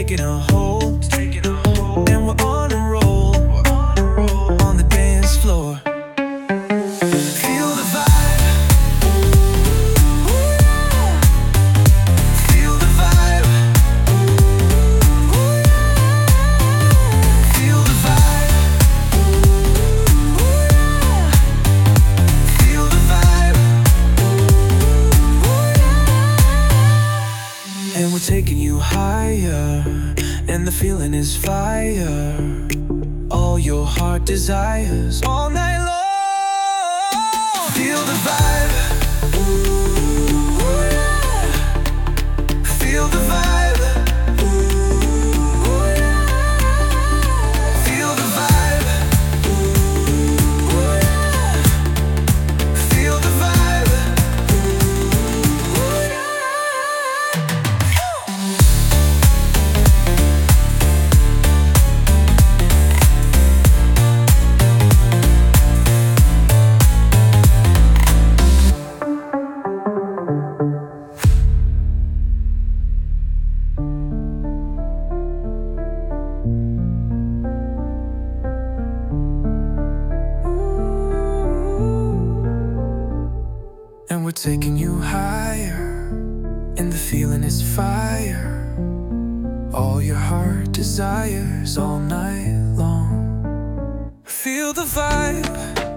taking a hold, and we're on a roll, on the dance floor. Feel the vibe. Feel the vibe. Feel the vibe. Feel the vibe. And we're taking you higher, and the feeling is fire. All your heart desires all night long. Feel the vibe. Feel the vibe. Feel the vibe. Feel the vibe. And we're taking you higher, and the feeling is fire. All your heart desires all night long. Feel the vibe.